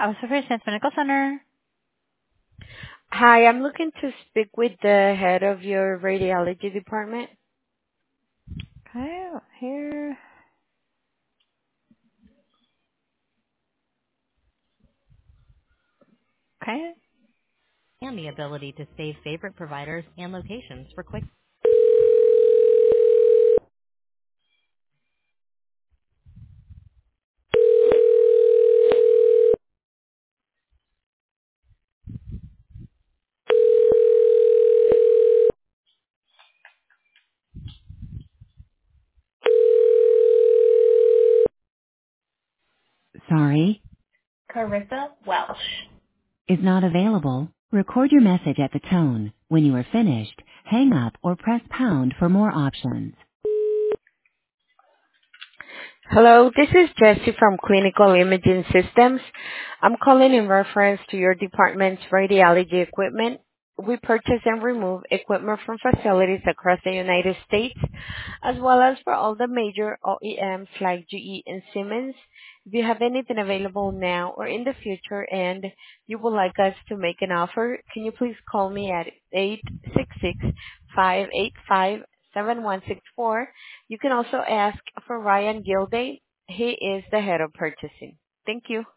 Sufficient Medical Center. Hi, I'm looking to speak with the head of your radiology department. Okay, here. Okay. And the ability to save favorite providers and locations for quick. Sorry, Carissa Welsh. is not available. Record your message at the tone. When you are finished, hang up or press pound for more options. Hello, this is Jessie from Clinical Imaging Systems. I'm calling in reference to your department's radiology equipment. We purchase and remove equipment from facilities across the United States, as well as for all the major OEMs like GE and Siemens. If you have anything available now or in the future and you would like us to make an offer, can you please call me at 866-585-7164. You can also ask for Ryan Gilday. He is the head of purchasing. Thank you.